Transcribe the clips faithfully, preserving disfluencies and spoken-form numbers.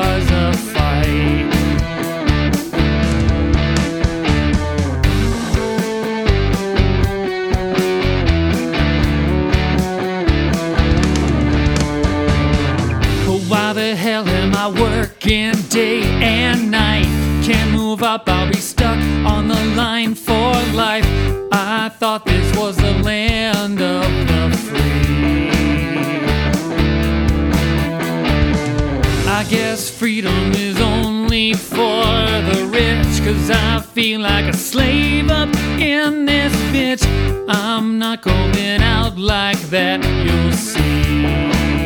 was a fight. Why the hell am I working day and night? Can't move up, I'll be stuck on the line for life. I thought this was the land of the free. I guess freedom is only for the rich, 'cause I feel like a slave up in this bitch. I'm not going out like that, you'll see.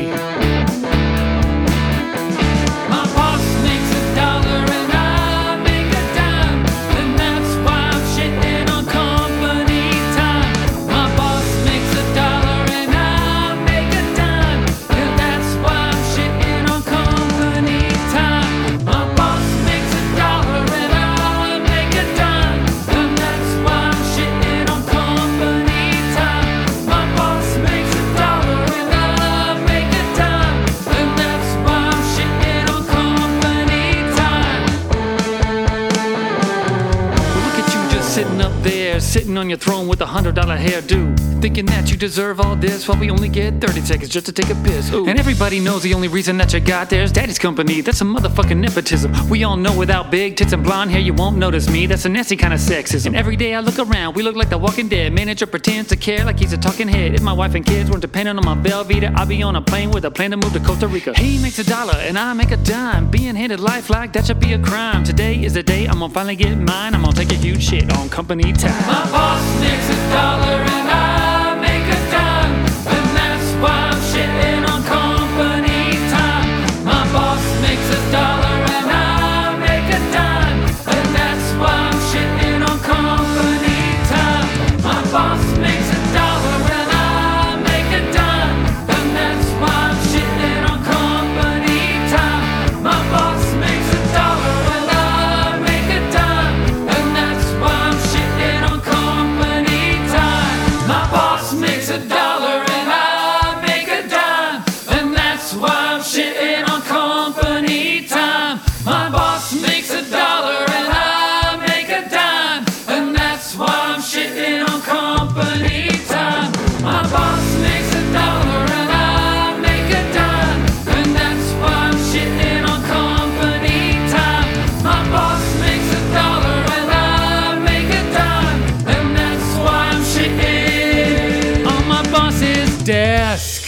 Sitting up there, sitting on your throne with a hundred dollar hairdo, thinking that you deserve all this while we only get thirty seconds just to take a piss. Ooh. And everybody knows the only reason that you got there is daddy's company. That's some motherfucking nepotism. We all know without big tits and blonde hair you won't notice me. That's a nasty kind of sexism. And every day I look around, we look like the Walking Dead. Manager pretends to care like he's a talking head. If my wife and kids weren't dependent on my Velveeta, I'd be on a plane with a plan to move to Costa Rica. He makes a dollar and I make a dime. Being handed life like that should be a crime. Today is the day I'm gonna finally get mine. I'm gonna take a huge shit on company time. My boss makes a dollar and I make a dime, and that's why I'm shitting on company time. My boss makes a dollar and I make a dime, and that's why I'm shitting on company time. My boss makes a dollar and I make a dime, and that's why I'm shitting on company time. My boss makes a dollar and I make a dime, and that's why I'm shitting on company time. My boss makes a dollar and I make a dime, and that's why I'm shitting on company time. My boss makes a dollar and I make a dime, and that's why I'm shitting on company time. My boss makes a dollar and I make a dime, and that's why I'm shitting on company time. My boss makes a dollar and I make a dime, and that's why I'm shitting On my boss's desk.